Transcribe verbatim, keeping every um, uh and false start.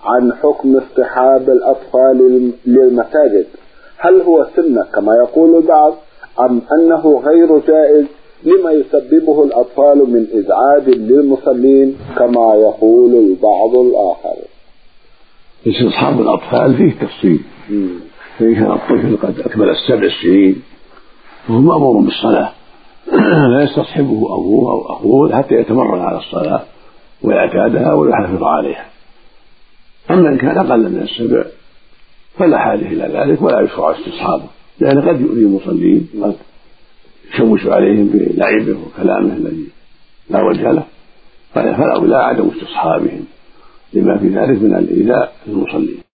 عن حكم اصطحاب الأطفال للمساجد، هل هو سنة كما يقول البعض أم أنه غير جائز لما يسببه الأطفال من إزعاج للمصلين كما يقول البعض الآخر؟ استصحاب الأطفال فيه تفصيل، فإن كان الطفل قد أكمل السبع سنين فهو مأمور بالصلاة لا يستصحبه أبوه أو أخوه حتى يتمرن على الصلاة ويعتادها ويحافظ عليها. أما إن كان أقل من السبع فلا حاجة إلى ذلك ولا يشرع استصحابه، لأن قد يؤذي المصلين قد يشوش عليهم بلعبه وكلامه الذي لا وجه له، فلا عدم استصحابهم لما في ذلك من الإيذاء للمصلين.